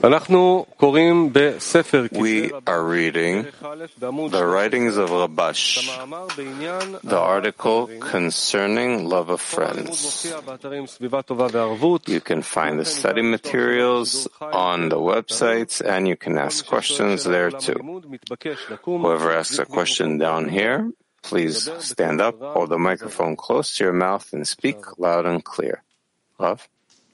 We are reading the writings of Rabash, the article concerning love of friends. You can find the study materials on the websites and you can ask questions there too. Whoever asks a question down here, please stand up, hold the microphone close to your mouth and speak loud and clear. Love?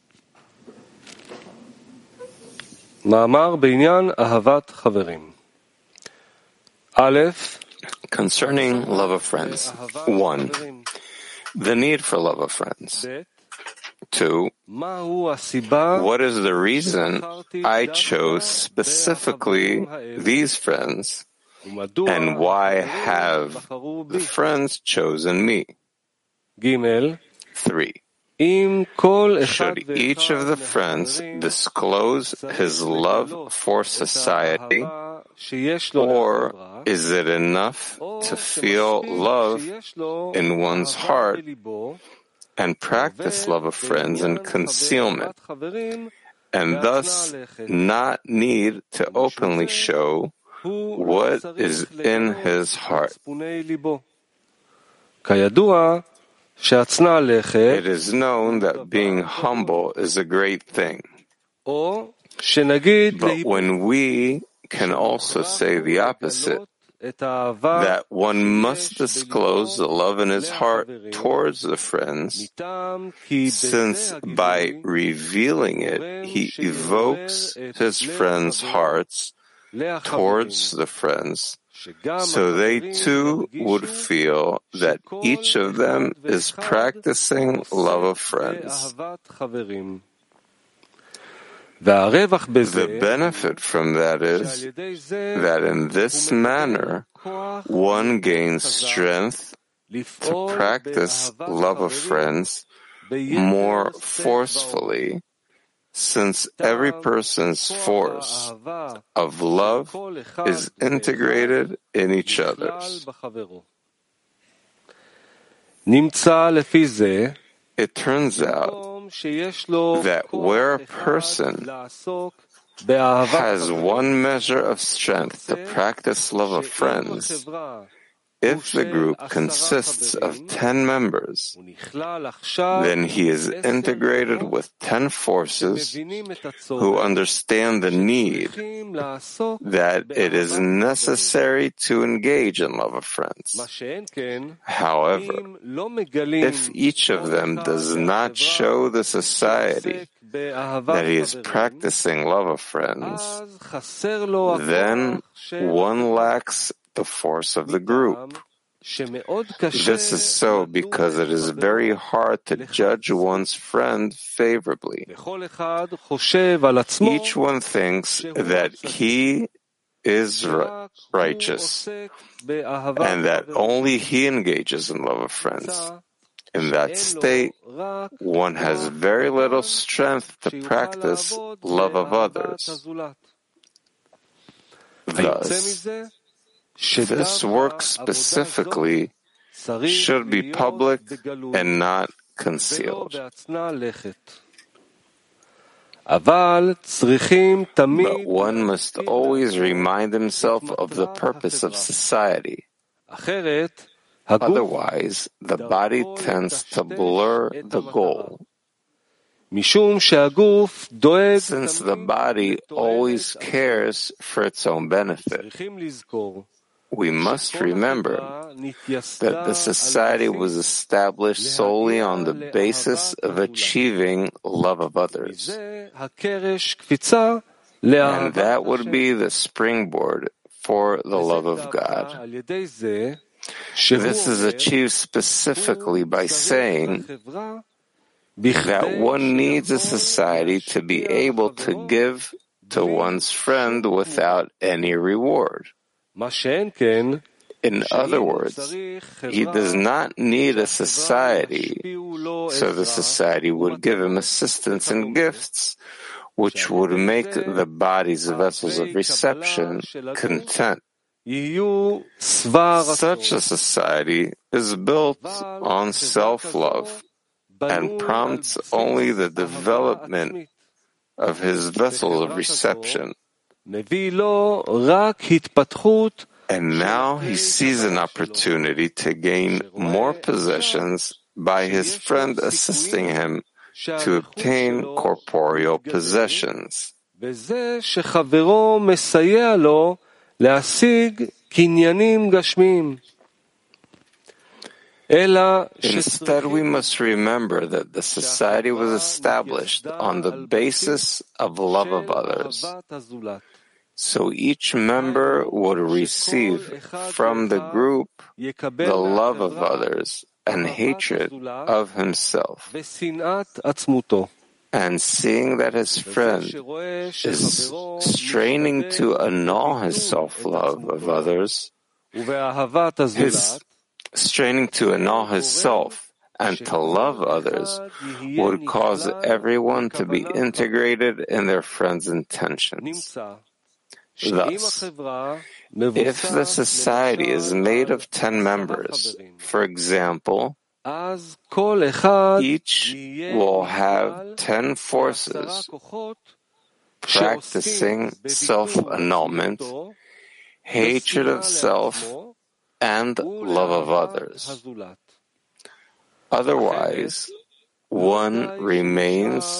Concerning love of friends. 1. The need for love of friends. 2. What is the reason I chose specifically these friends, and why have the friends chosen me? 3. Should each of the friends disclose his love for society, or is it enough to feel love in one's heart and practice love of friends in concealment, and thus not need to openly show what is in his heart? It is known that being humble is a great thing. But when we can also say the opposite, that one must disclose the love in his heart towards the friends, since by revealing it he evokes his friends' hearts towards the friends, so they too would feel that each of them is practicing love of friends. The benefit from that is that in this manner one gains strength to practice love of friends more forcefully, since every person's force of love is integrated in each other's. It turns out that where a person has one measure of strength to practice love of friends, if the group consists of 10 members, then he is integrated with 10 forces who understand the need that it is necessary to engage in love of friends. However, if each of them does not show the society that he is practicing love of friends, then one lacks the force of the group. This is so because it is very hard to judge one's friend favorably. Each one thinks that he is righteous and that only he engages in love of friends. In that state, one has very little strength to practice love of others. Thus, this work specifically should be public and not concealed. But one must always remind himself of the purpose of society. Otherwise, the body tends to blur the goal. Since the body always cares for its own benefit, we must remember that the society was established solely on the basis of achieving love of others. And that would be the springboard for the love of God. This is achieved specifically by saying that one needs a society to be able to give to one's friend without any reward. In other words, he does not need a society, so the society would give him assistance and gifts, which would make the body's vessels of reception content. Such a society is built on self-love and prompts only the development of his vessel of reception. And now he sees an opportunity to gain more possessions by his friend assisting him to obtain corporeal possessions. Instead, we must remember that the society was established on the basis of love of others. So each member would receive from the group the love of others and hatred of himself. And seeing that his friend is straining to annul his self-love of others, straining to annul his self and to love others would cause everyone to be integrated in their friend's intentions. Thus, if the society is made of 10 members, for example, each will have 10 forces practicing self-annulment, hatred of self, and love of others. Otherwise, one remains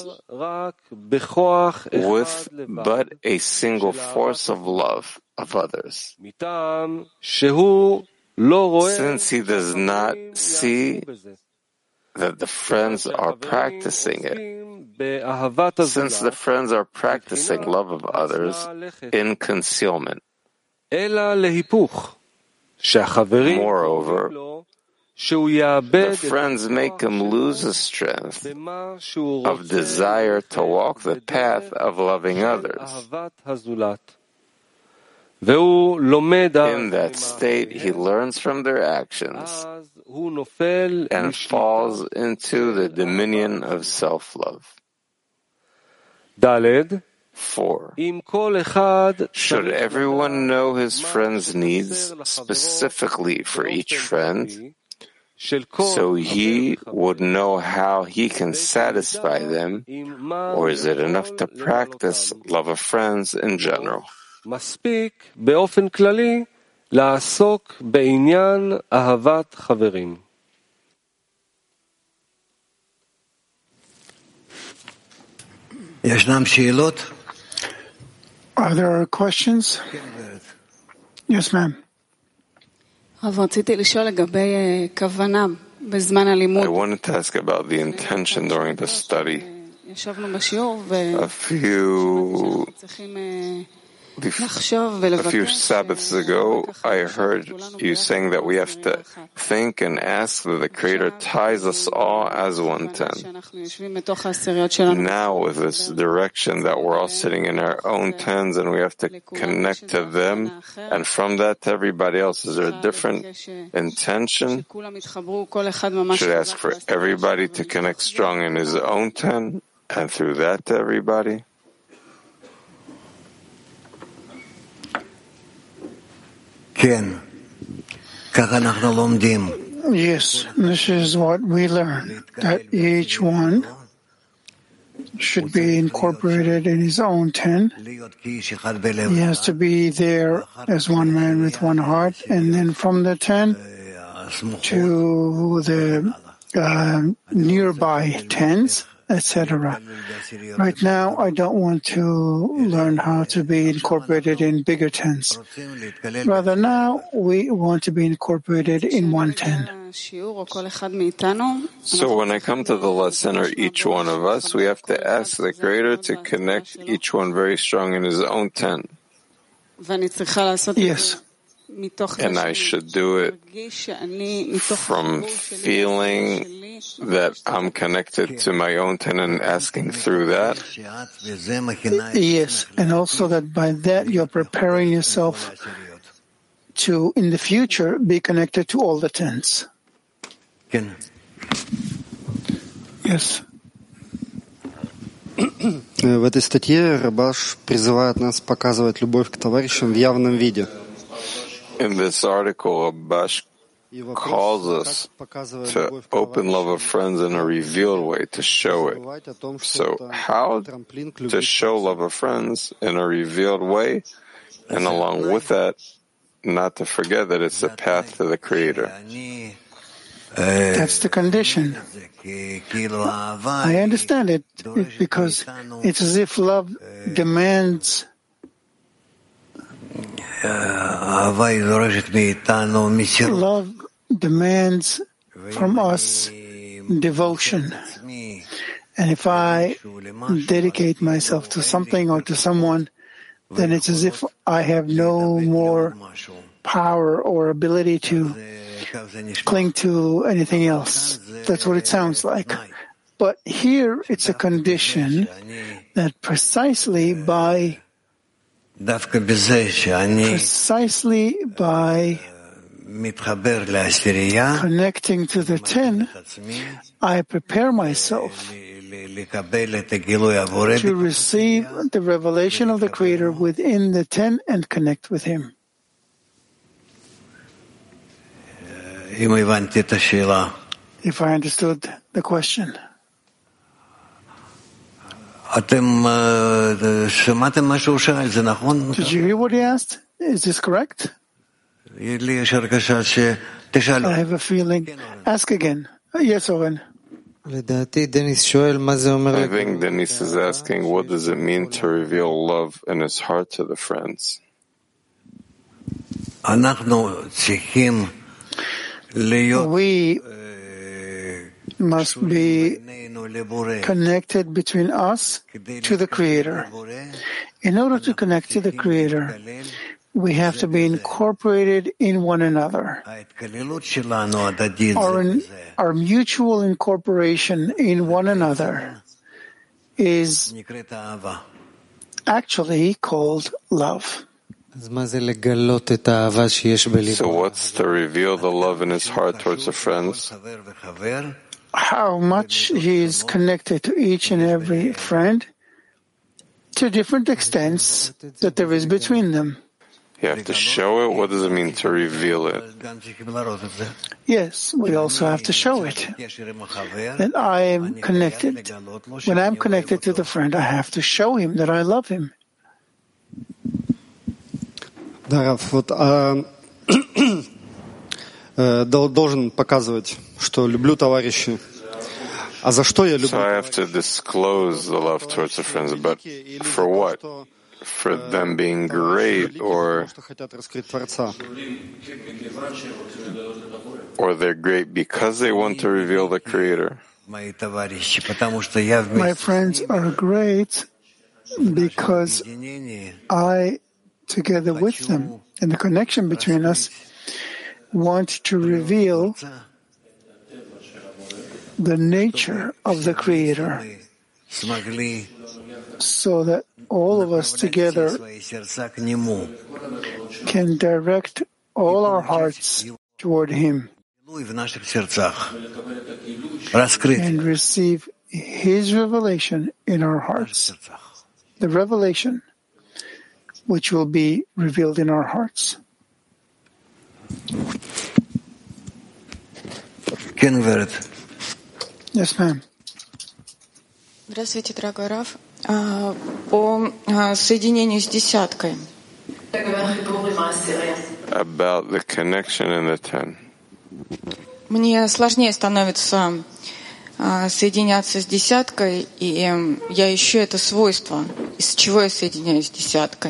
with but a single force of love of others, since he does not see that the friends are practicing it, since the friends are practicing love of others in concealment. Moreover, the friends make him lose the strength of desire to walk the path of loving others. In that state, he learns from their actions and falls into the dominion of self-love. 4. Should everyone know his friend's needs specifically for each friend, so he would know how he can satisfy them, or is it enough to practice love of friends in general? Are there questions? Yes, ma'am. I wanted to ask about the intention during the study. A few Sabbaths ago, I heard you saying that we have to think and ask that the Creator ties us all as 110. Now, with this direction that we're all sitting in our own tens and we have to connect to them, and from that to everybody else, is there a different intention? Should I ask for everybody to connect strong in his own 10, and through that to everybody? Yes, this is what we learn, that each one should be incorporated in his own 10. He has to be there as one man with one heart, and then from the 10 to the nearby 10s, etc. Right now, I don't want to learn how to be incorporated in bigger 10s. Rather, now we want to be incorporated in 110. So when I come to the lesson, or each one of us, we have to ask the Creator to connect each one very strong in his own 10. Yes. And I should do it from feeling that I'm connected to my own 10 and asking through that. Yes, and also that by that you're preparing yourself to, in the future, be connected to all the 10s. Yes. В этой статье Рабаш призывает нас показывать любовь к товарищам в явном виде. In this article, Rabаш calls us to open love of friends in a revealed way, to show it. So how to show love of friends in a revealed way, and along with that, not to forget that it's the path to the Creator. That's the condition. I understand it because it's as if love demands Love demands from us devotion. And if I dedicate myself to something or to someone, then it's as if I have no more power or ability to cling to anything else. That's what it sounds like. But here it's a condition that precisely by connecting to the 10, I prepare myself to receive the revelation of the Creator within the 10 and connect with Him. If I understood the question. Did you hear what he asked? Is this correct? I have a feeling. Ask again. Yes, Oren. I think Dennis is asking, what does it mean to reveal love in his heart to the friends? We must be connected between us to the Creator. In order to connect to the Creator, we have to be incorporated in one another. Our mutual incorporation in one another is actually called love. So what's to reveal the love in his heart towards the friends? How much he is connected to each and every friend to different extents that there is between them. You have to show it. What does it mean to reveal it? Yes, we also have to show it. That I am connected. When I'm connected to the friend, I have to show him that I love him. Должен показывать, что люблю товарищей. А за что я люблю? So I have to disclose the love towards the friends, but for what? For them being great, or they're great because they want to reveal the Creator? My friends are great because I, together with them, and the connection between us, want to reveal the nature of the Creator, so that all of us together can direct all our hearts toward Him and receive His revelation in our hearts, the revelation which will be revealed in our hearts. Yes, ma'am. Здравствуйте, дорогой Рав. По соединению с десяткой. About the connection in the 10. Мне сложнее становится соединяться с десяткой, и я ищу это свойство, из чего я соединяюсь с десяткой.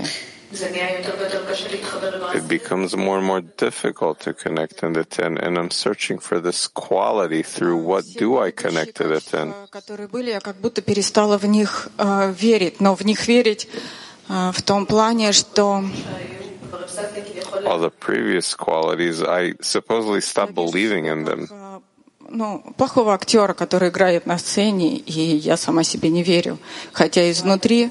It becomes more and more difficult to connect in the 10, and I'm searching for this quality through what do I connect to the 10. Которые были, я как будто перестала в них верить, но в них верить в том плане, что all the previous qualities, I supposedly stopped believing in them. Плохого актера, который играет на сцене, и я сама себе не верю, хотя изнутри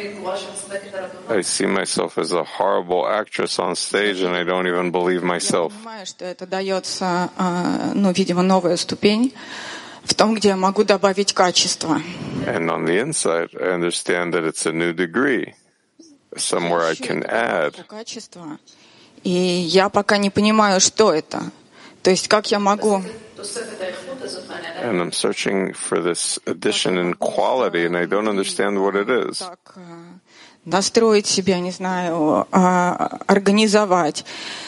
I see myself as a horrible actress on stage, and I don't even believe myself. Я понимаю, что это дается, видимо, новая ступень в том, где я могу добавить качество. And on the inside, I understand that it's a new degree, somewhere I can add. Качество. И я пока не понимаю, что это. То есть как я могу And I'm searching for this addition in quality, and I don't understand what it is. так настроить себя, не знаю, организовать?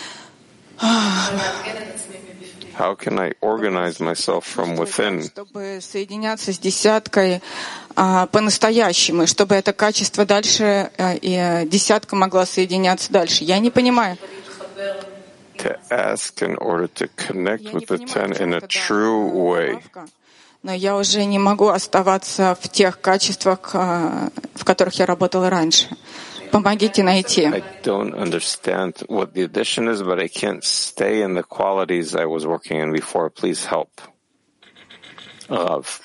How can I organize myself from within Чтобы соединяться с десяткой по-настоящему, и чтобы это качество дальше, и десятка могла соединяться дальше? Я не понимаю. to ask in order to connect with the 10 in a true way? Но я уже не могу оставаться в тех качествах, в которых я работала раньше. Помогите найти. I don't understand what the addition is, but I can't stay in the qualities I was working in before. Please help. Love.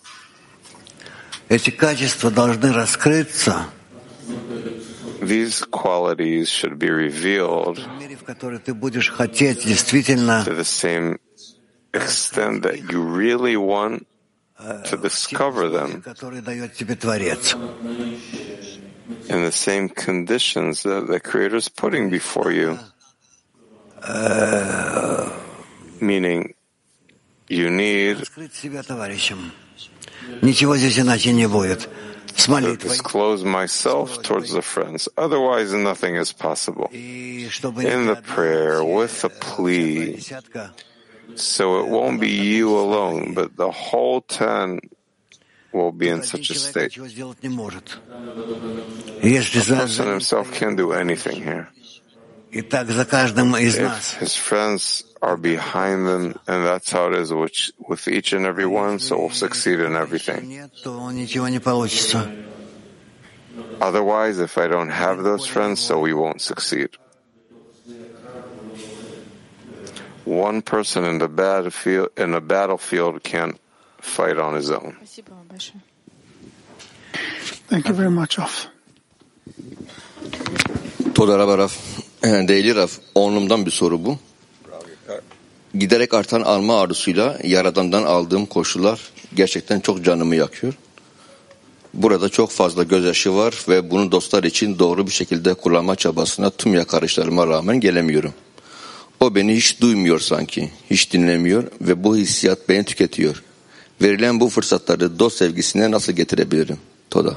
Эти качества должны раскрыться. These qualities should be revealed В мире, в который ты будешь хотеть действительно to the same extent that you really want to discover them который дает тебе Творец. in the same conditions that the Creator is putting before you. Meaning, you need Раскрыть себя товарищам. Ничего здесь иначе не будет. С to молитвой. disclose myself towards the friends. Otherwise, nothing is possible. И чтобы In the не prayer, with a plea, десятка, so it won't be you alone, but the whole 10 will be in один such a человек state. ничего сделать не может. Если The person himself can't do anything here. и так за каждым из If нас his friends are behind them, and that's how it is with each and every one, so we'll succeed in everything. нет, то ничего не получится. Otherwise, if I don't have those friends, so we won't succeed. One person in a battlefield can't fight on his own. Спасибо вам большое. Thank you very much, Off. Toda Raf, değerli Raf, onlumdan bir soru bu. Giderek artan alma arzusuyla Yaradan'dan aldığım koşullar gerçekten çok canımı yakıyor. Burada çok fazla gözyaşı var ve bunu dostlar için doğru bir şekilde kullanma çabasına tüm yakarışlarıma rağmen gelemiyorum. O beni hiç duymuyor sanki, hiç dinlemiyor ve bu hissiyat beni tüketiyor. Verilen bu fırsatları dost sevgisine nasıl getirebilirim? Toda.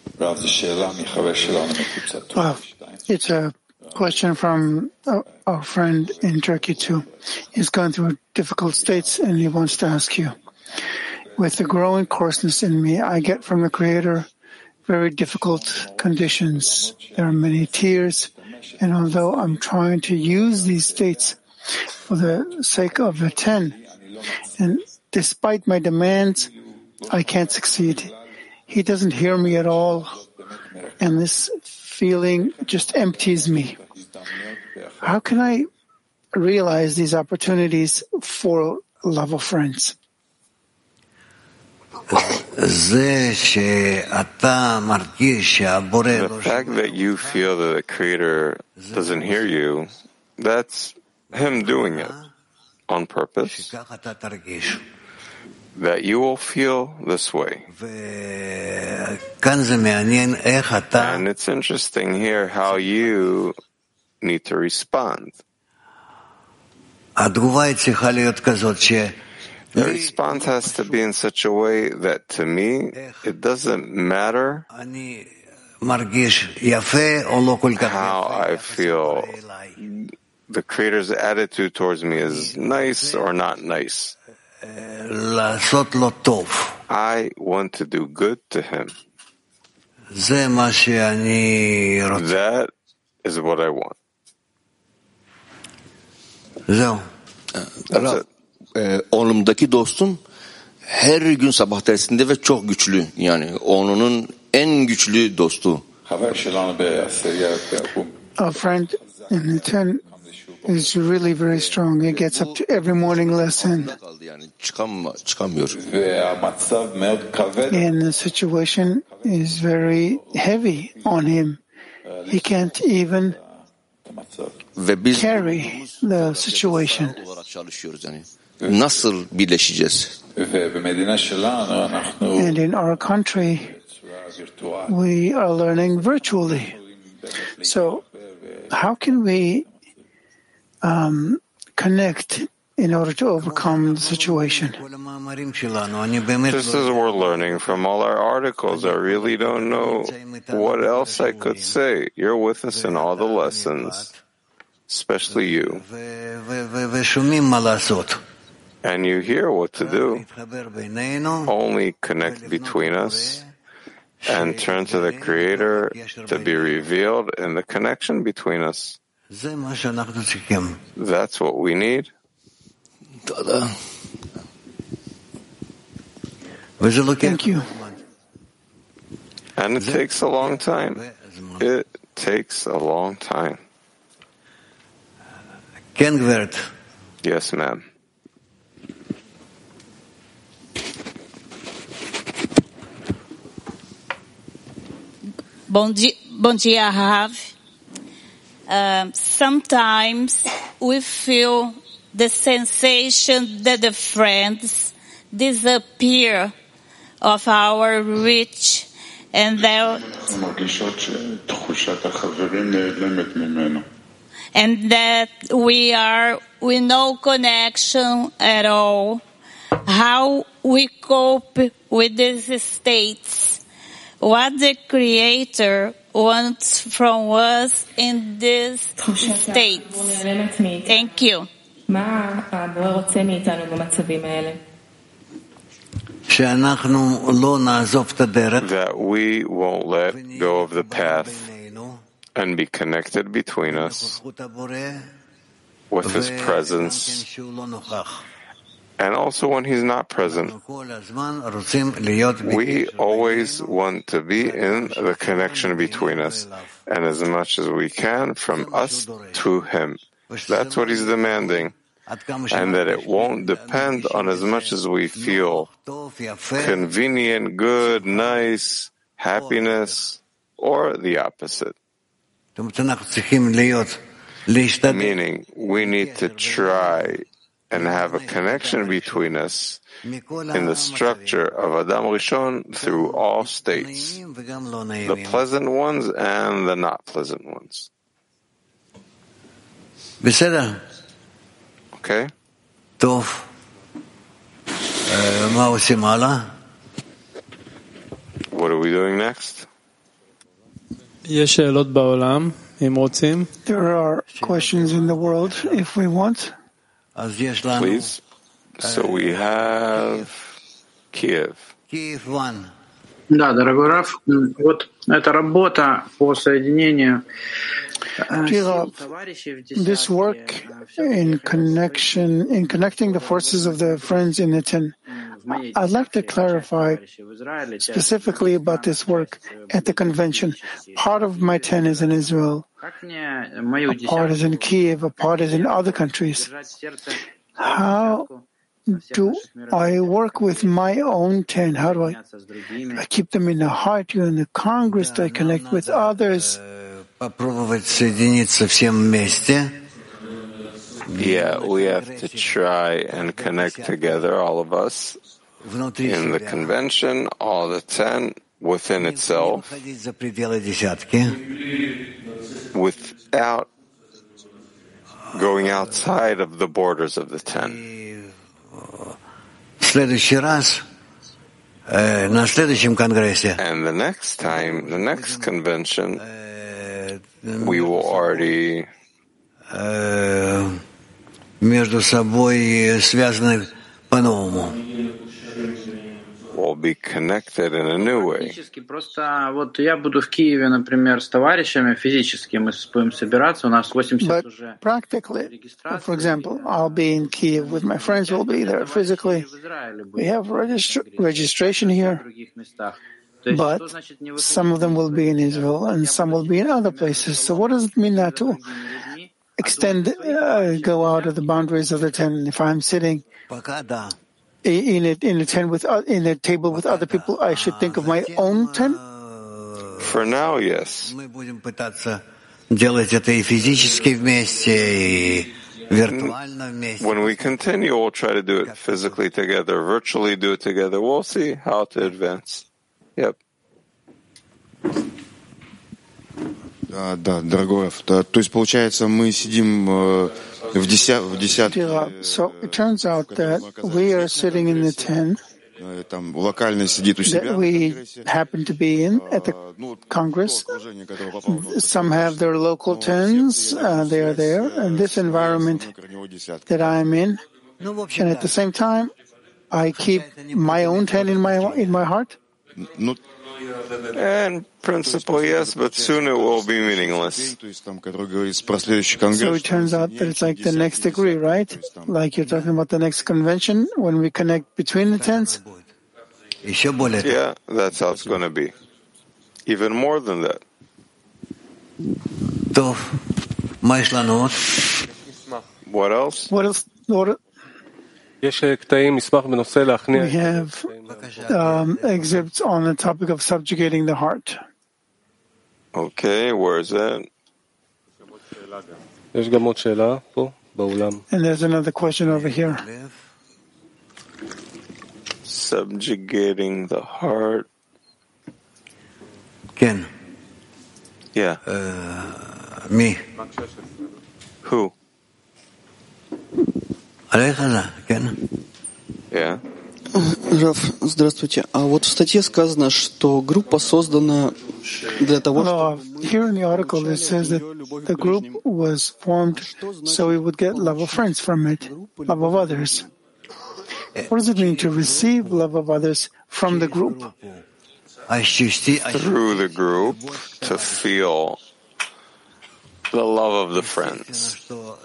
It's a question from our friend in Turkey too. He's gone through difficult states and he wants to ask you. With the growing coarseness in me, I get from the Creator very difficult conditions. There are many tears, and although I'm trying to use these states for the sake of the 10, and despite my demands, I can't succeed. He doesn't hear me at all, and this feeling just empties me. How can I realize these opportunities for love of friends? The fact that you feel that the Creator doesn't hear you, that's Him doing it on purpose, that you will feel this way. And it's interesting here how you need to respond. The response has to be in such a way that to me, it doesn't matter how I feel. The Creator's attitude towards me is nice or not nice. I want to do good to Him. That is what I want. That's it. Onlumdaki dostum her gün sabah dersinde ve çok güçlü. Yani onunun en güçlü dostu. Our friend in the 10 is really very strong. He gets up to every morning lesson. Yani çıkamıyor. And the situation is very heavy on him. He can't even Ve biz carry the situation. olarak çalışıyoruz yani. Nasıl birleşeceğiz? And in our country, we are learning virtually. So how can we connect in order to overcome the situation. Just as we're learning from all our articles, I really don't know what else I could say. You're with us in all the lessons, especially you. And you hear what to do. Only connect between us and turn to the Creator to be revealed in the connection between us. That's what we need. Thank you. And it takes a long time. It takes a long time. Yes, ma'am. Bom dia, Rav. Sometimes we feel the sensation that the friends disappear of our reach and that we are with no connection at all. How we cope with these states? What the Creator wants from us in this state. Thank you. That we won't let go of the path and be connected between us with His presence, and also when He's not present. We always want to be in the connection between us, and as much as we can from us to Him. That's what He's demanding, and that it won't depend on as much as we feel convenient, good, nice, happiness, or the opposite. Meaning, we need to try and have a connection between us in the structure of Adam Rishon through all states, the pleasant ones and the not pleasant ones. Okay? What are we doing next? There are questions in the world, if we want. Please. So we have Kiev. Kiev 1. Да, дорогой Раф, вот эта работа по соединению this work in connecting the forces of the friends in the 10. I'd like to clarify specifically about this work at the convention. Part of my 10 is in Israel, a part is in Kiev, a part is in other countries. How do I work with my own 10? How do I keep them in the heart here in the Congress? Do I connect with others? Yeah, we have to try and connect together, all of us, in the convention, all the 10 within itself, without going outside of the borders of the 10. And the next time, the next convention, we will already will be connected in a new way. But practically, for example, I'll be in Kiev with my friends, we'll be there physically. We have registration here, but some of them will be in Israel and some will be in other places. So what does it mean not to go out of the boundaries of the 10? If I'm sitting in a table with other people, I should think of my own 10? For now, yes. When we continue, we'll try to do it physically together, virtually do it together. We'll see how to advance. Yep. Да, дорогой Раф. То есть, получается, мы сидим So it turns out that we are sitting in the 10 that we happen to be in at the Congress. Some have their local 10s, they are there, and this environment that I'm in, and at the same time, I keep my own 10 in my heart. In principle, yes, but soon it will be meaningless. So it turns out that it's like the next degree, right? Like you're talking about the next convention, when we connect between the 10s? Yeah, that's how it's going to be. Even more than that. What else? What else? We have exhibits on the topic of subjugating the heart. Okay, where is that? And there's another question over here. Subjugating the heart. Ken. Yeah. Me. Who? Yeah. Рав, здравствуйте. А вот в статье сказано, что группа создана для того, чтобы... Here in the article it says that the group was formed so we would get love of friends from it, love of others. What does it mean to receive love of others from the group? Through the group, to feel the love of the friends.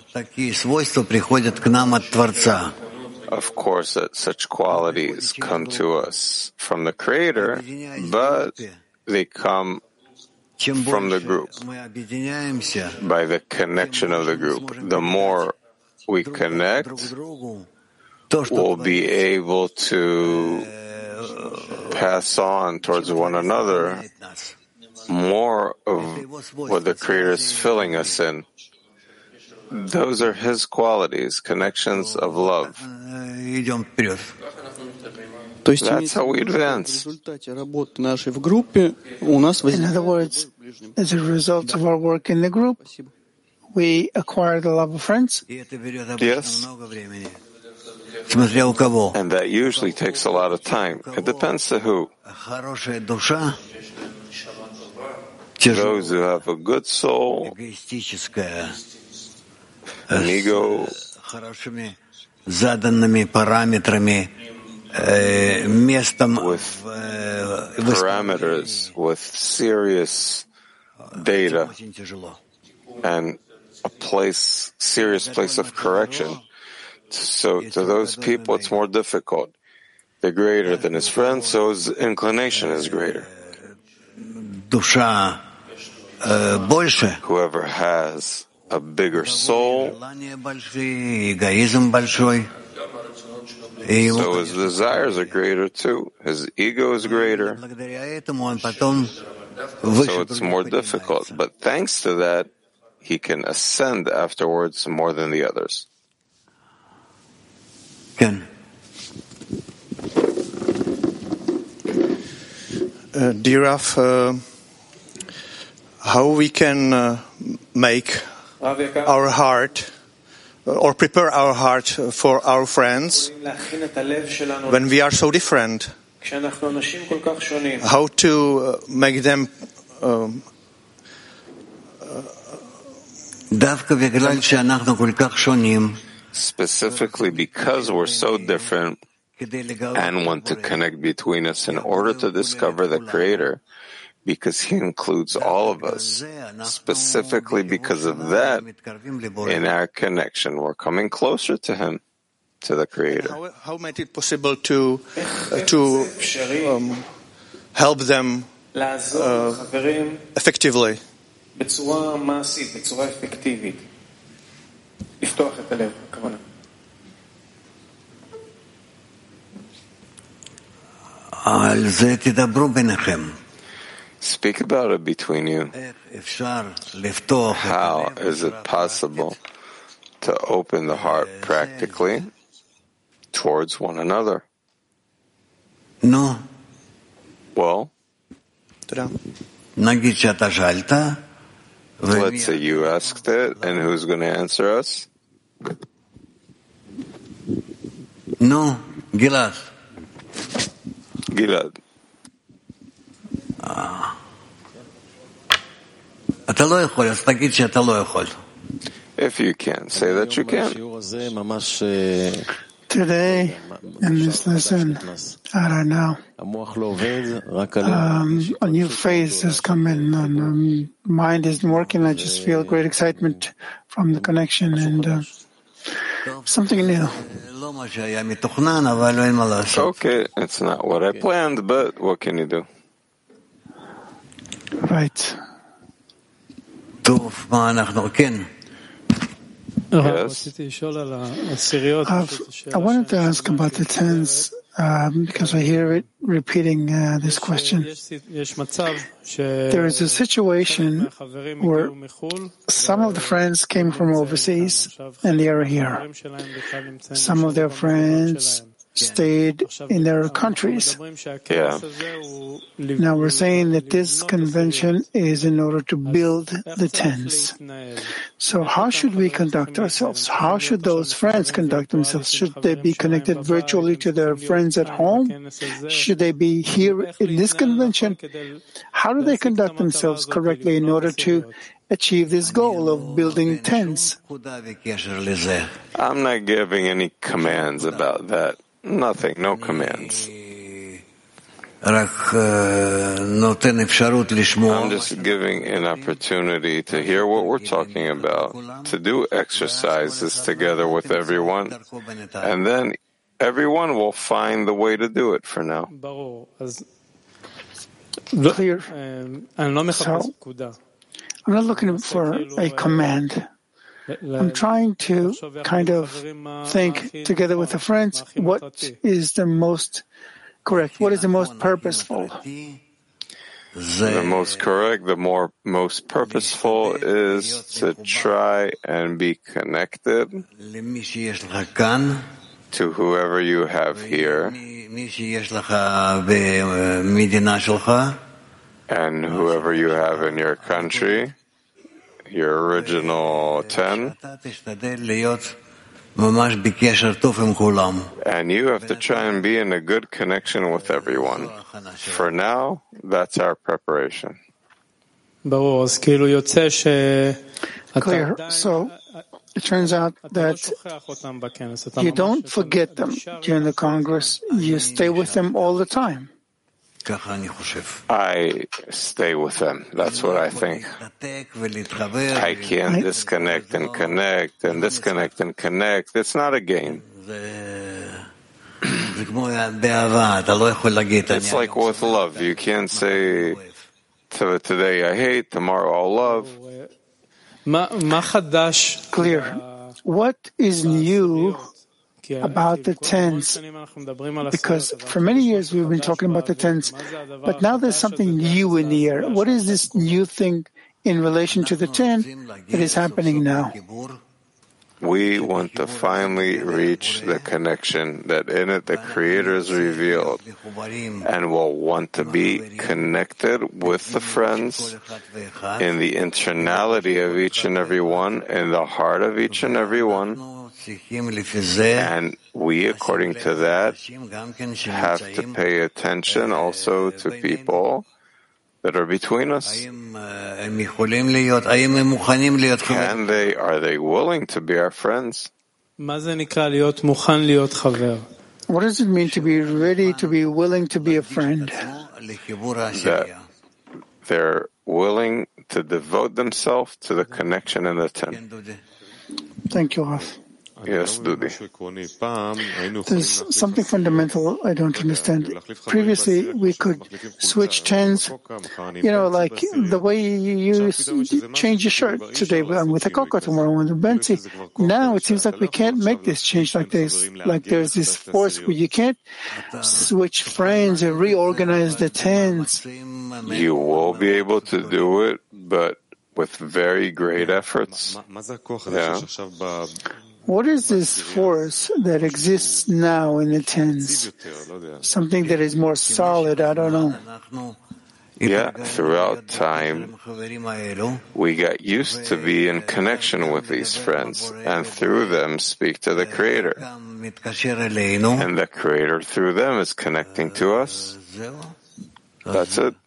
Of course, that such qualities come to us from the Creator, but they come from the group, by the connection of the group. The more we connect, we'll be able to pass on towards one another more of what the Creator is filling us in. Those are His qualities, connections of love. That's how we advance. In other words, as a result of our work in the group, we acquire the love of friends. Yes. And that usually takes a lot of time. It depends to who. Those who have a good soul, an ego, with parameters, with serious data, and a serious place of correction. So to those people, it's more difficult. They're greater than his friends, so his inclination is greater. Whoever has a bigger soul, so his desires are greater too. His ego is greater, so it's more difficult. But thanks to that, he can ascend afterwards more than the others. Dear Rav, how we can make our heart or prepare our heart for our friends when we are so different? How to make them specifically because we're so different and want to connect between us in order to discover the Creator, because He includes all of us. Specifically because of that, in our connection, we're coming closer to Him, to the Creator. How might it possible to help them effectively? Speak about it between you. How is it possible to open the heart practically towards one another? No. Well, let's say you asked it, and who's going to answer us? No, Gilad. Gilad. If you can, say that you can. Today, in this lesson, I don't know, a new phase has come in, and mind isn't working. I just feel great excitement from the connection and something new. Okay, it's not what I planned, but what can you do? Right. Yes. I wanted to ask about the tens because I hear it repeating this question. There is a situation where some of the friends came from overseas and they are here. Some of their friends stayed in their countries. Yeah. Now we're saying that this convention is in order to build the tens. So how should we conduct ourselves? How should those friends conduct themselves? Should they be connected virtually to their friends at home? Should they be here in this convention? How do they conduct themselves correctly in order to achieve this goal of building tens? I'm not giving any commands about that. Nothing, no commands. I'm just giving an opportunity to hear what we're talking about, to do exercises together with everyone, and then everyone will find the way to do it for now. Clear. So, I'm not looking for a command. I'm trying to kind of think together with the friends what is the most correct, what is the most purposeful. The most correct, the most purposeful is to try and be connected to whoever you have here and whoever you have in your country, your original 10, and you have to try and be in a good connection with everyone. For now, that's our preparation. Clear. So it turns out that you don't forget them during the Congress. You stay with them all the time. I stay with them. That's what I think. I can't disconnect and connect and disconnect and connect. It's not a game. It's like with love. You can't say today I hate, tomorrow I'll love. Clear. What is new about the tens? Because for many years we've been talking about the tens, but now there's something new in the air. What is this new thing in relation to the 10 that is happening now? We want to finally reach the connection that in it the Creator is revealed, and will want to be connected with the friends in the internality of each and every one, in the heart of each and every one. And we, according to that, have to pay attention also to people that are between us. Are they willing to be our friends? What does it mean to be ready, to be willing to be a friend? That they're willing to devote themselves to the connection in the 10. Thank you, Raf. Yes, Dudi. There's something fundamental I don't understand. Previously, we could switch tens, like the way you change your shirt. Today I'm with a Coco, tomorrow I'm with a Benzi. Now it seems like we can't make this change like this. Like there's this force where you can't switch friends and reorganize the tens. You will be able to do it, but with very great efforts. Yeah. What is this force that exists now in the tens? Something that is more solid, I don't know. Yet, throughout time, we got used to be in connection with these friends, and through them speak to the Creator. And the Creator through them is connecting to us. That's it.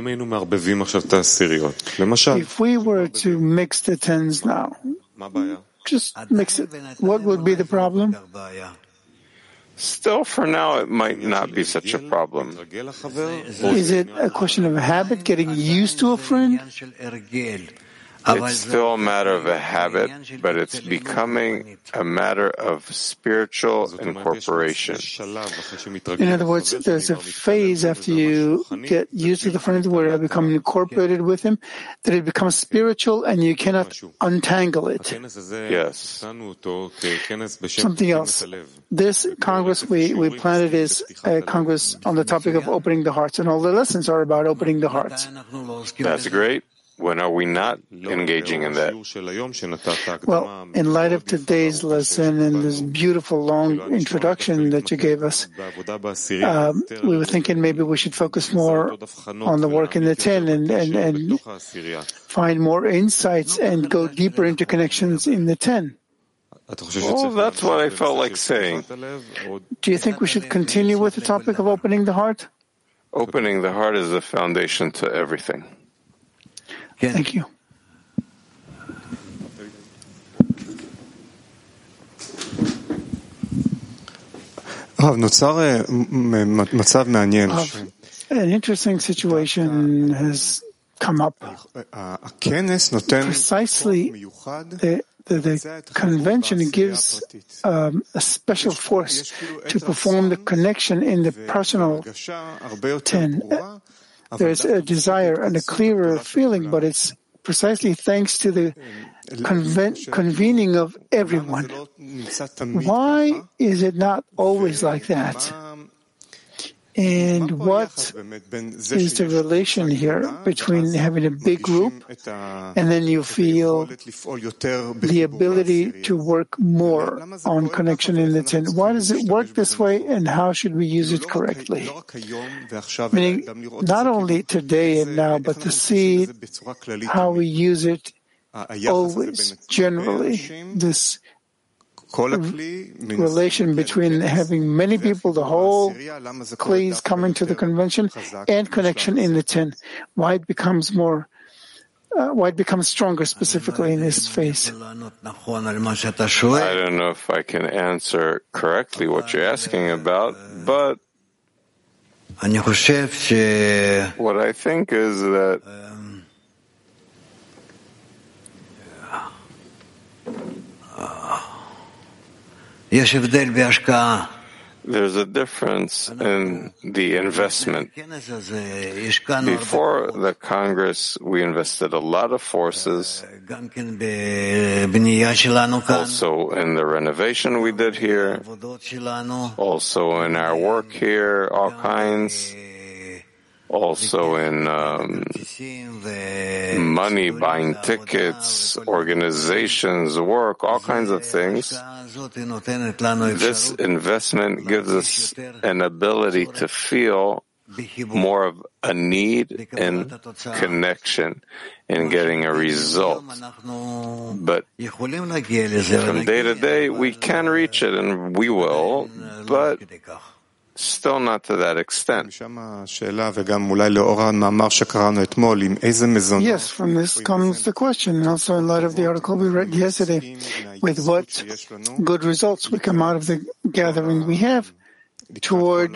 If we were to mix the tens now, just mix it, what would be the problem? Still, for now, it might not be such a problem. Is it a question of a habit, getting used to a friend? It's still a matter of a habit, but it's becoming a matter of spiritual incorporation. In other words, there's a phase after you get used to the friend where you become incorporated with him, that it becomes spiritual and you cannot untangle it. Yes. Something else. This Congress we planted is a Congress on the topic of opening the hearts, and all the lessons are about opening the hearts. That's great. When are we not engaging in that? Well, in light of today's lesson and this beautiful long introduction that you gave us, we were thinking maybe we should focus more on the work in the 10 and find more insights and go deeper into connections in the 10. Well, that's what I felt like saying. Do you think we should continue with the topic of opening the heart? Opening the heart is the foundation to everything. Thank you. An interesting situation has come up. Precisely, the convention gives a special force to perform the connection in the personal 10. There's a desire and a clearer feeling, but it's precisely thanks to the convening of everyone. Why is it not always like that? And what is the relation here between having a big group and then you feel the ability to work more on connection in the 10? Why does it work this way, and how should we use it correctly? Meaning, not only today and now, but to see how we use it always, generally, this relation between having many people, the whole clays come into the convention, and connection in the 10. Why it becomes stronger specifically in this phase? I don't know if I can answer correctly what you're asking about, but what I think is that there's a difference in the investment. Before the Congress, we invested a lot of forces, also in the renovation we did here, also in our work here, all kinds, also in money, buying tickets, organizations, work, all kinds of things. This investment gives us an ability to feel more of a need and connection in getting a result. But from day to day, we can reach it, and we will, but still not to that extent. Yes, from this comes the question, and also in light of the article we read yesterday, with what good results we come out of the gathering we have toward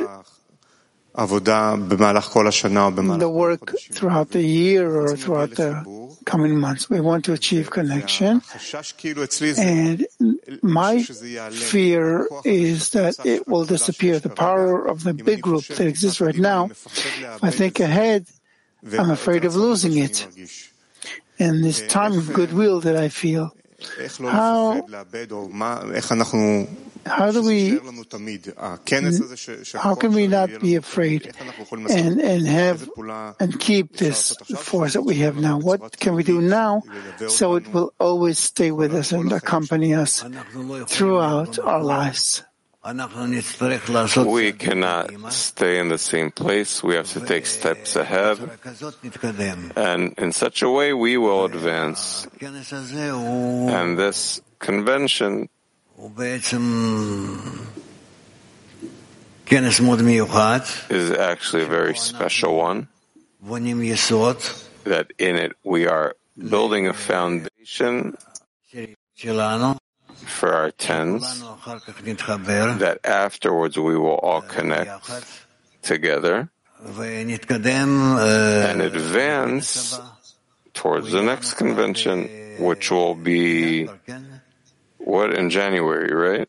the work throughout the year or throughout the coming months. We want to achieve connection, and my fear is that it will disappear. The power of the big group that exists right now, if I think ahead, I'm afraid of losing it. And this time of goodwill that I feel, how can we not be afraid and keep this force that we have now? What can we do now so it will always stay with us and accompany us throughout our lives? We cannot stay in the same place. We have to take steps ahead. And in such a way, we will advance. And this convention is actually a very special one. That in it we are building a foundation for our tens, that afterwards we will all connect together and advance towards the next convention, which will be, what, in January, right?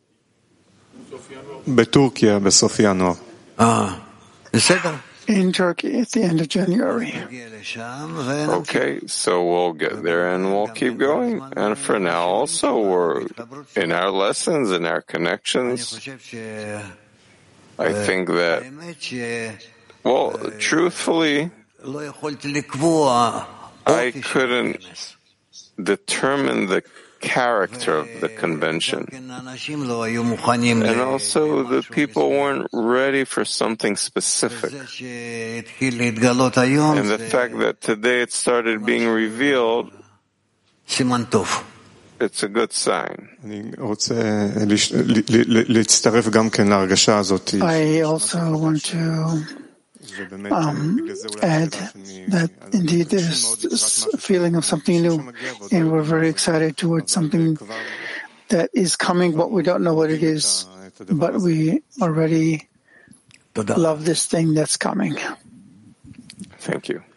In Turkey at the end of January. Okay, so we'll get there and we'll keep going. And for now also, we're in our lessons, in our connections. I think that, well, truthfully, I couldn't determine the character of the convention. And also the people weren't ready for something specific. And the fact that today it started being revealed, it's a good sign. I also want to add that indeed there's this feeling of something new, and we're very excited towards something that is coming, but we don't know what it is, but we already love this thing that's coming. Thank you.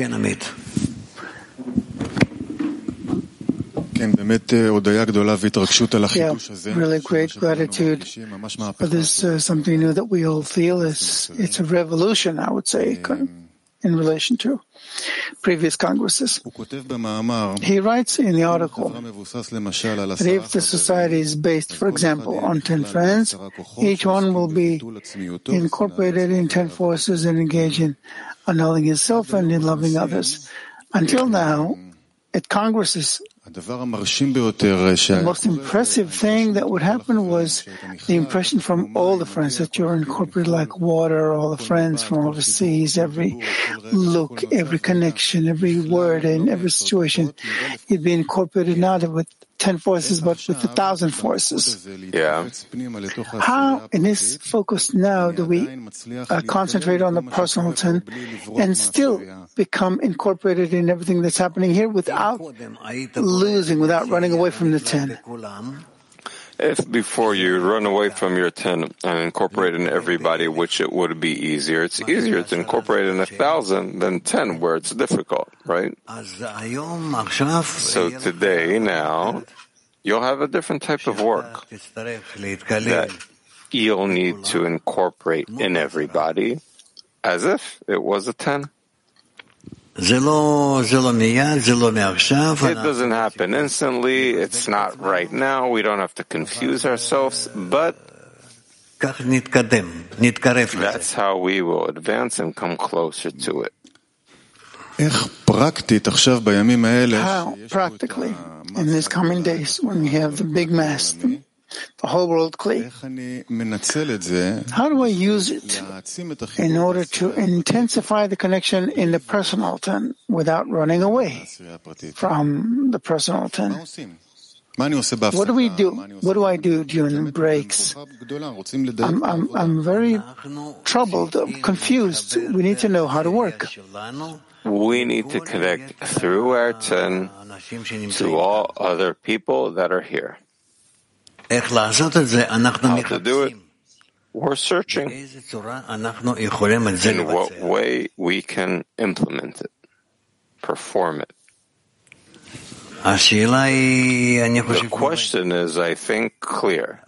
Really great gratitude for this something new that we all feel. It's a revolution, I would say, in relation to previous congresses. He writes in the article that if the society is based, for example, on 10 friends, each one will be incorporated in 10 forces and engage in annulling himself and in loving others. Until now, at congresses, the most impressive thing that would happen was the impression from all the friends that you're incorporated like water, all the friends from overseas, every look, every connection, every word, and every situation. You'd be incorporated not with 10 forces, but with 1,000 forces. Yeah. How, in this focus now, do we concentrate on the personal 10 and still become incorporated in everything that's happening here without losing, without running away from the 10? If before you run away from your 10 and incorporate in everybody, which it would be easier, it's easier to incorporate in 1,000 than 10, where it's difficult, right? So today, now, you'll have a different type of work that you'll need to incorporate in everybody as if it was a 10. It doesn't happen instantly. It's not right now. We don't have to confuse ourselves, but that's how we will advance and come closer to it. How practically, in these coming days, when we have the big mass, the whole world clear, how do I use it in order to intensify the connection in the personal 10 without running away from the personal 10? What do we do? What do I do during the breaks? I'm very troubled, confused. We need to know how to work. We need to connect through our 10 to all other people that are here. How to do it? We're searching in what way we can implement it, perform it. The question is, I think, clear.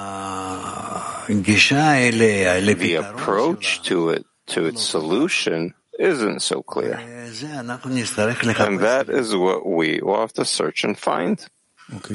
The approach to it, to its solution, isn't so clear. And that is what we will have to search and find. Okay,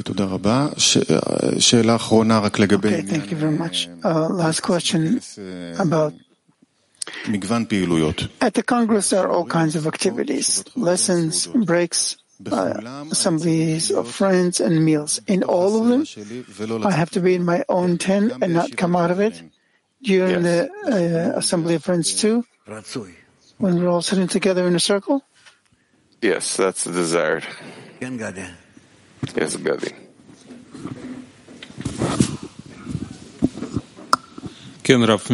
thank you very much. Last question about at the Congress there are all kinds of activities, lessons, breaks, assemblies of friends and meals. In all of them, I have to be in my own tent and not come out of it. During the assembly of friends too, when we're all sitting together in a circle? Yes, that's desired. Yes, Gadi. Yes,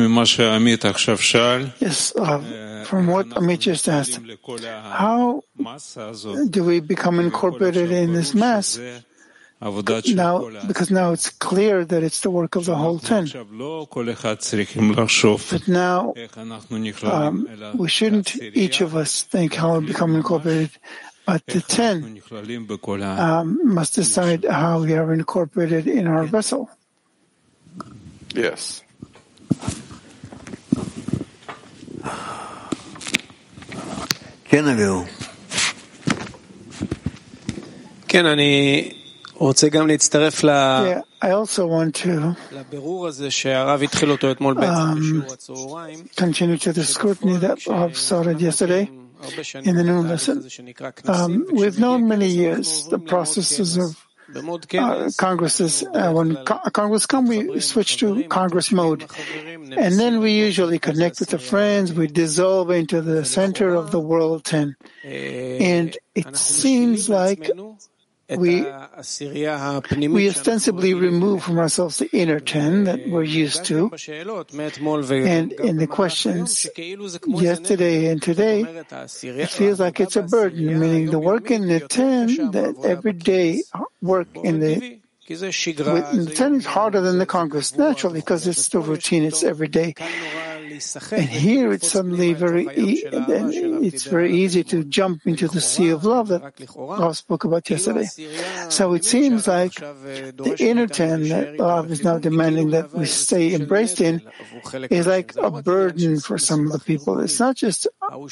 from what Amit just asked, how do we become incorporated in this mass? Now, because now it's clear that it's the work of the whole 10. But now, we shouldn't each of us think how we become incorporated, but the 10 must decide how we are incorporated in our vessel. Yes. Yeah, I also want to continue to the scrutiny that Rav started yesterday in the noon lesson. We've known many years the processes of congresses. When Congress comes, we switch to Congress mode. And then we usually connect with the friends. We dissolve into the center of the world 10. And it seems like we ostensibly remove from ourselves the inner 10 that we're used to. And in the questions yesterday and today, it feels like it's a burden, meaning the work in the 10, that everyday work in the 10 is harder than the Congress, naturally, because it's the routine, it's every day. And here it's suddenly very easy to jump into the sea of love that Rav spoke about yesterday. So it seems like the inner 10 that Rav is now demanding that we stay embraced in is like a burden for some of the people. It's not just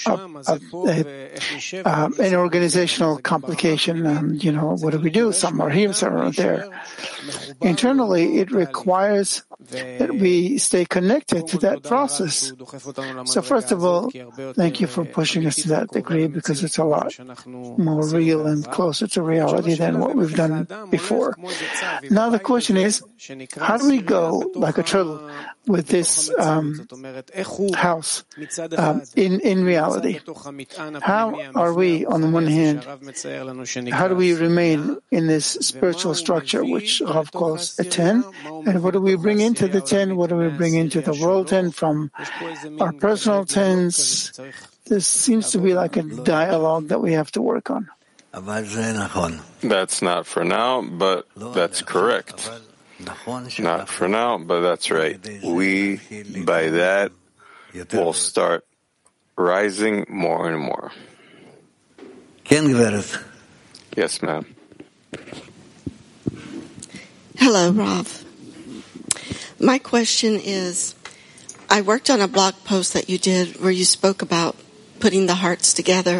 an organizational complication. What do we do? Some are here, some are there. Internally, it requires that we stay connected to that process. So first of all, thank you for pushing us to that degree, because it's a lot more real and closer to reality than what we've done before. Now the question is, how do we go like a turtle with this house in reality? How are we, on the one hand, how do we remain in this spiritual structure, which Rav calls a 10? And what do we bring into the 10? What do we bring into the world 10 from our personal 10s? This seems to be like a dialogue that we have to work on. That's not for now, but that's correct. Not for now, but that's right. We, by that, will start rising more and more. Yes, ma'am. Hello, Rav. My question is, I worked on a blog post that you did where you spoke about putting the hearts together.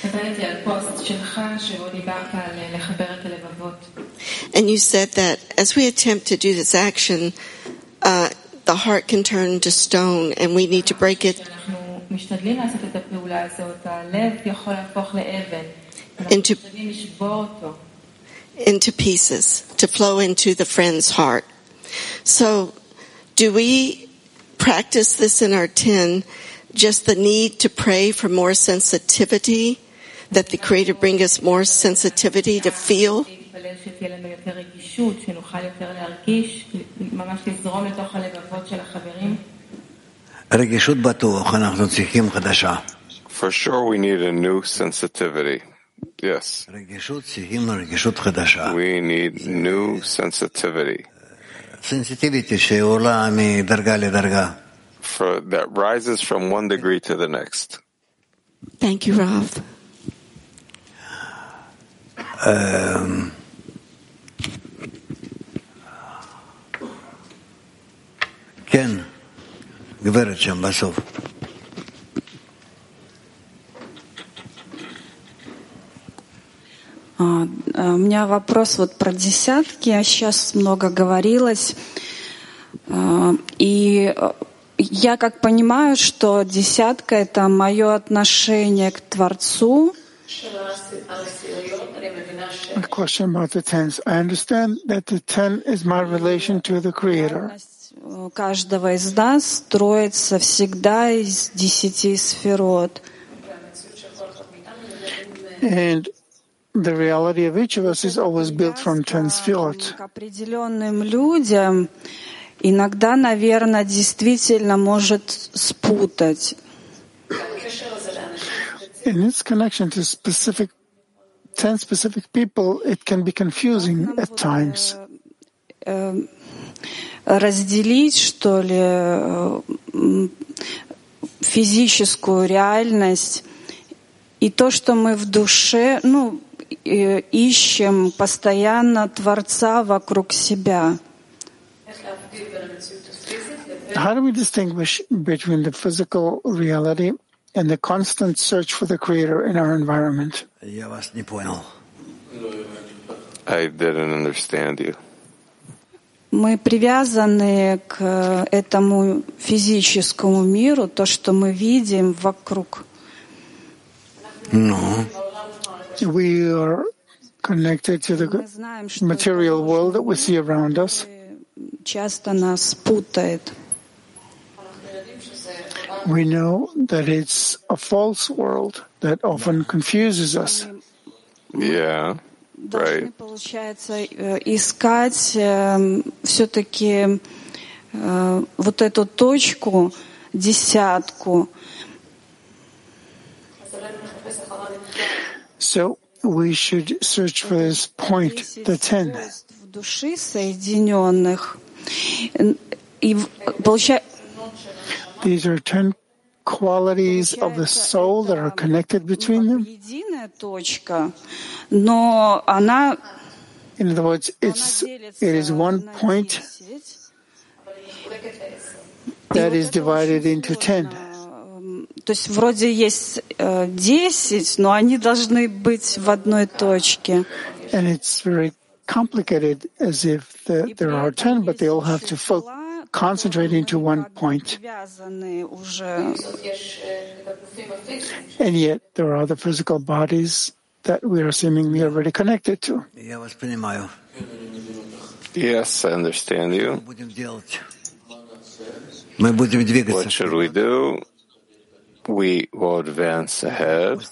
And you said that as we attempt to do this action, the heart can turn to stone and we need to break it into pieces to flow into the friend's heart. So do we practice this in our 10, just the need to pray for more sensitivity, that the Creator bring us more sensitivity to feel? For sure we need a new sensitivity. Yes. We need new sensitivity. That rises from one degree to the next. Thank you, Rav. Ken, גברת שם בסוף. У меня вопрос про десятки. Сейчас много говорилось. И я как понимаю, что десятка — это мое отношение к Творцу. A question about the tens. I understand that the 10 is my relation to the Creator. Каждого из нас строится всегда из 10 сферот. And the reality of each of us is always built from 10 sfirot. К определенным людям иногда, наверное, действительно может спутать. In its connection to 10 specific people, it can be confusing at times. Разделить, что ли, физическую реальность и то, что мы в душе, ищем постоянно Творца вокруг себя. How do we distinguish between the physical reality and the constant search for the Creator in our environment? I didn't understand you. Мы привязаны к этому физическому миру, то, что мы видим вокруг. We are connected to the material world that we see around us. Часто нас путает. We know that it's a false world that often confuses us. Yeah, right. Должны, получается, искать все-таки вот эту точку, десятку. So we should search for this point, the 10. В души соединенных. И получается, these are 10 qualities of the soul that are connected between them. Единая точка, но она, in other words, it is one point that is divided into 10. То есть вроде есть 10, но они должны быть в одной точке. And it's very complicated, as if there are 10, but they all have to concentrate into one point. And yet there are other physical bodies that we are seemingly already connected to. Yes, I understand you. What should we do? We will advance ahead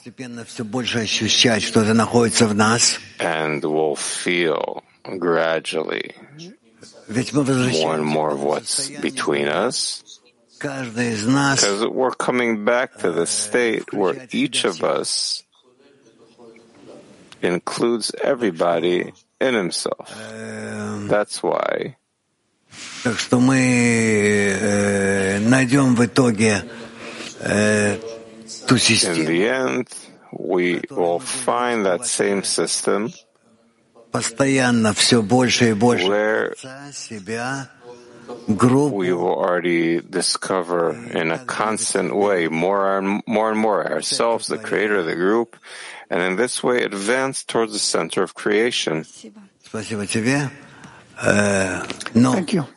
and we'll feel gradually more and more of what's between us, because we're coming back to the state where each of us includes everybody in himself. That's why. In the end, we will find that same system where we will already discover in a constant way more and more ourselves, the Creator of the group, and in this way advance towards the center of creation. Thank you.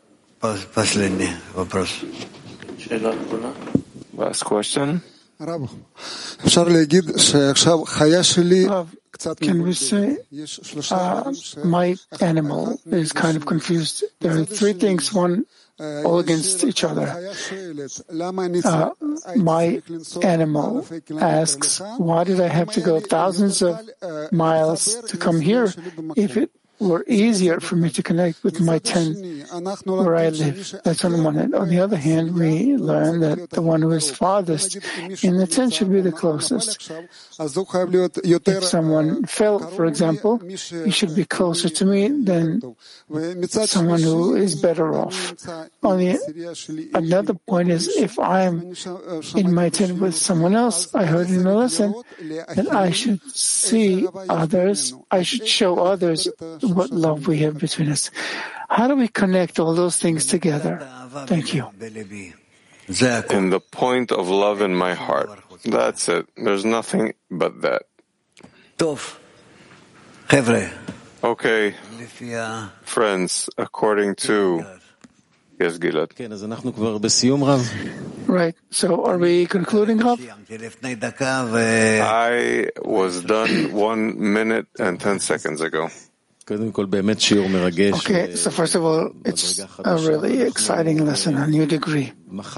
Last question. Can we say my animal is kind of confused? There are three things, one all against each other. My animal asks, why did I have to go thousands of miles to come here if it were easier for me to connect with my 10 where I live? That's on one hand. On the other hand, we learn that the one who is farthest in the 10 should be the closest. If someone fell, for example, he should be closer to me than someone who is better off. Another point is, if I'm in my 10 with someone else, I heard in a lesson that I should see others, I should show others what love we have between us. How do we connect all those things together? Thank you. In the point of love in my heart. That's it. There's nothing but that. Okay, friends, according to... Yes, Gilad. Right. So are we concluding, Rav? I was done 1 minute and 10 seconds ago. Okay, so first of all, it's a really exciting lesson, a new degree.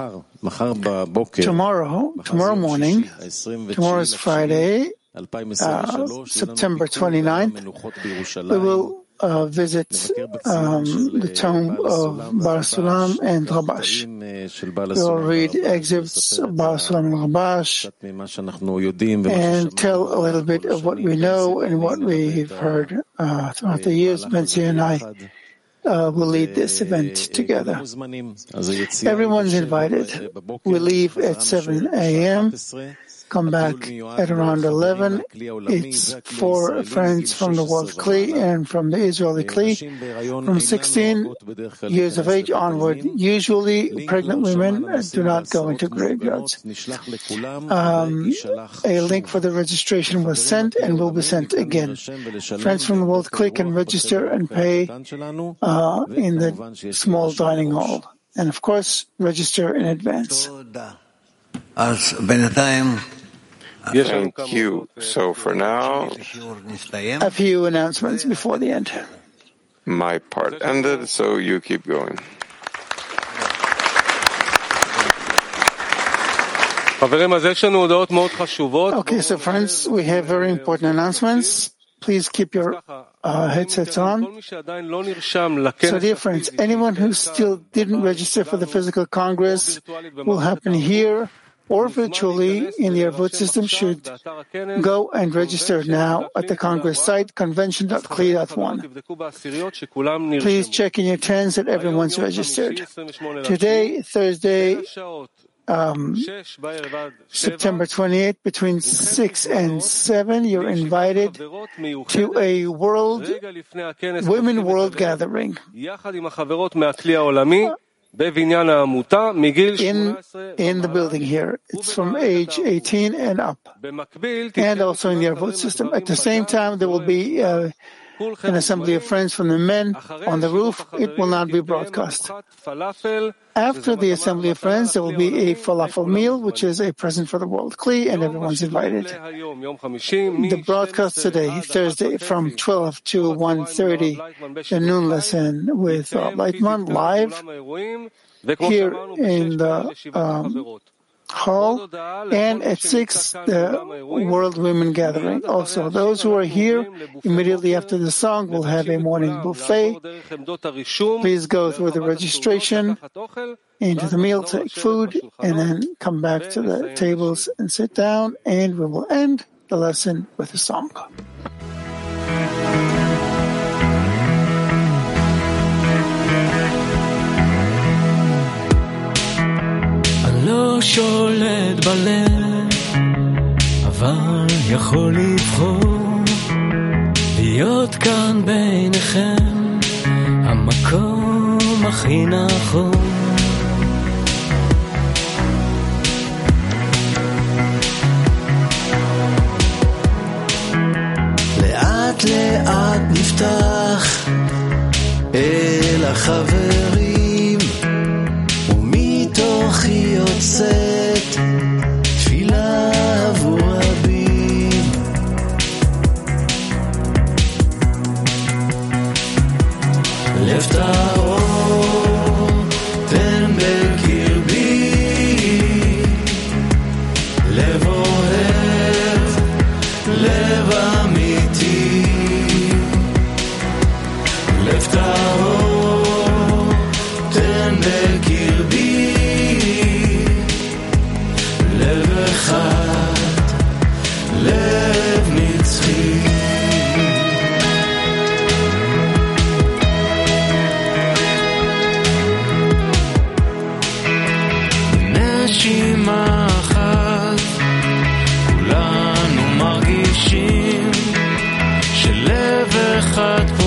Tomorrow morning, tomorrow is Friday, September 29th, we will visit the tomb of Bar Sulam and Rabash. We will read excerpts of Bar Sulam and Rabash and tell a little bit of what we know and what we've heard throughout the years. Bentzi and I will lead this event together. Everyone's invited. We leave at 7 a.m. Come back at around 11. It's for friends from the World Kli and from the Israeli Kli from 16 years of age onward. Usually, pregnant women do not go into graveyards. A link for the registration was sent and will be sent again. Friends from the World Kli can register and pay in the small dining hall. And of course, register in advance. Thank you. So for now, a few announcements before the end. My part ended, so you keep going. Okay, so friends, we have very important announcements. Please keep your headsets on. So dear friends, anyone who still didn't register for the physical Congress will happen here or virtually in the Arvut system should go and register now at the Congress site, convention.kli.1. Please check in your tens that everyone's registered. Today, Thursday, September 28th, between 6 and 7, you're invited to a Women World Gathering in the building here. It's from age 18 and up, and also in the Arvut system. At the same time, there will be an assembly of friends from the men on the roof. It will not be broadcast. After the assembly of friends, there will be a falafel meal, which is a present for the World Kli, and everyone's invited. The broadcast today, Thursday, from 12 to 1:30, the noon lesson with Leitman live here in the hall, and at 6, the World Women Gathering. Also, those who are here immediately after the song will have a morning buffet. Please go through the registration, into the meal, take food, and then come back to the tables and sit down, and we will end the lesson with a song. לא שולט בלב, אבל יכול לבחור להיות כאן ביניכם, המקום הכי נכון. לאט לאט נפתח אל החברים, ומתוכי יוצאת תפילה עבור רבים. לב טהור תן בקרבי, לב אוהב, לב אמיתי, לב טהור תן בקרבי, לב אחד, לב נצחי. נשימה אחת כולנו מרגישים שלב אחד